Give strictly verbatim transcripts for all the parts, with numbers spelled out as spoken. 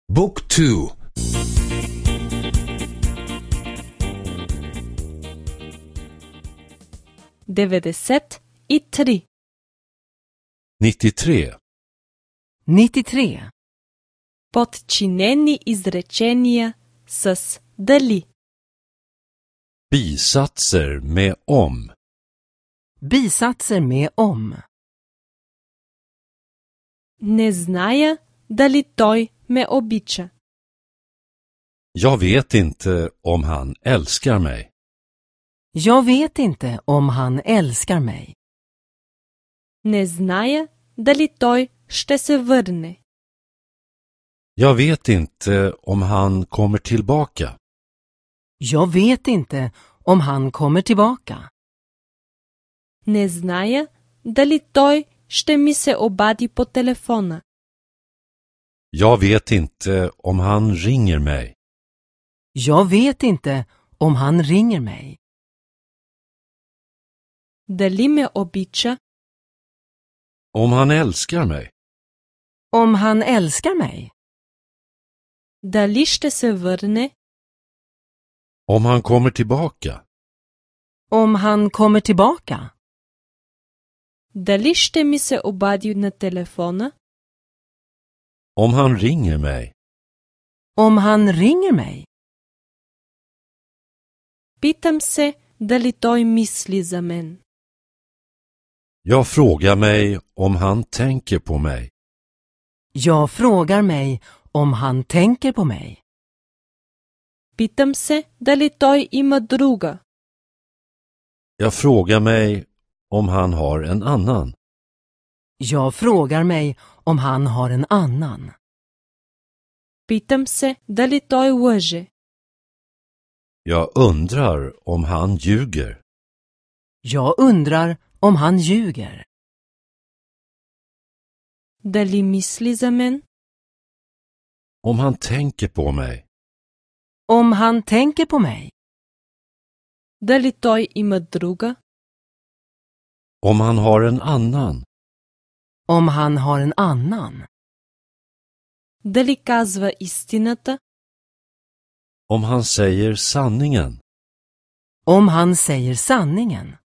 Book two. деветдесет и три. nittiotre. nittiotre. Подчинени изречения с дали. Bisatser med om. Bisatser med om. Не зная дали той ме обича. Jag vet inte om han älskar mig. Jag vet inte om han älskar mig. Не зная дали той ще се върне. Jag vet inte om han kommer tillbaka. Jag vet inte om han kommer tillbaka. Не зная дали той ще ми се обади по телефона. Jag vet inte om han ringer mig. Jag vet inte om han ringer mig. Дали ме обича? Om han älskar mig. Om han älskar mig. Дали ще се върне? Om han kommer tillbaka. Om han kommer tillbaka. Дали ще ми се обади на телефона? Om han ringer mig. Om han ringer mig. Питам се дали той мисли за мен. Jag frågar mig om han tänker på mig. Jag frågar mig om han tänker på mig. Питам се дали той има друга. Jag frågar mig om han har en annan. Jag frågar mig om han har en annan. Питам се дали той лъже. Jag undrar om han ljuger. Jag undrar om han ljuger. Дали мисли за мен? Om han tänker på mig. Om han tänker på mig. Дали той има друга? Om han har en annan. Om han har en annan. Дали казва истината? Om han säger sanningen. Om han säger sanningen.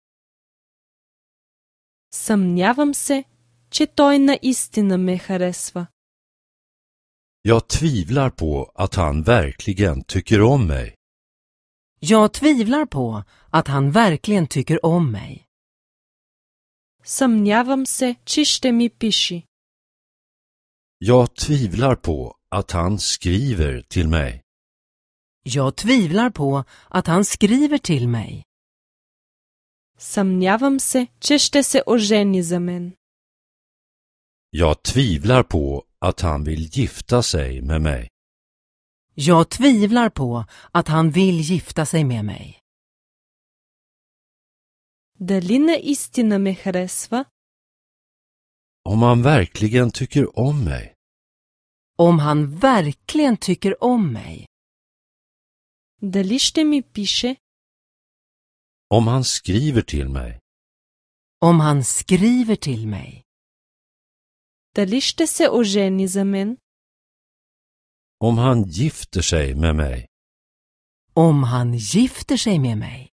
Съмнявам се, че той наистина ме харесва. Jag tvivlar på att han verkligen tycker om mig. Jag tvivlar på att han verkligen tycker om mig. Съмнявам се, че ще ми пише. Jag tvivlar på att han skriver till mig. Jag tvivlar på att han skriver till mig. Съмнявам се, че ще се ожени за мен. Jag tvivlar på att han vill gifta sig med mig. Jag tvivlar på att han vill gifta sig med mig. Дали наистина ме харесва? Om han verkligen tycker om mig. Om han verkligen tycker om mig. Дали ще ми пише? Om han skriver till mig. Om han skriver till mig. Дали ще се ожени за мен? Om han gifter sig med mig. Om han gifter sig med mig.